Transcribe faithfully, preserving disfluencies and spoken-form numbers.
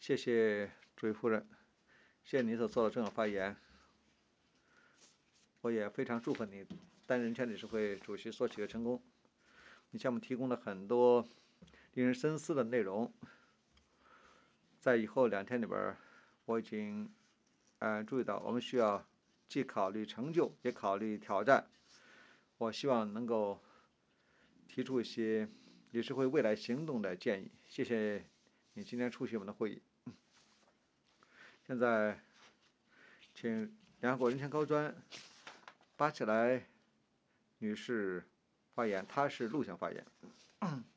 谢谢主席夫人，谢谢您所做的重要发言。我也非常祝贺你担任人权理事会主席所取得成功。你向我们提供了很多令人深思的内容，在以后两天里边，我已经呃注意到，我们需要既考虑成就，也考虑挑战。我希望能够提出一些理事会未来行动的建议。谢谢你今天出席我们的会议。现在，请联合国人权高专巴起来女士发言，她是录像发言。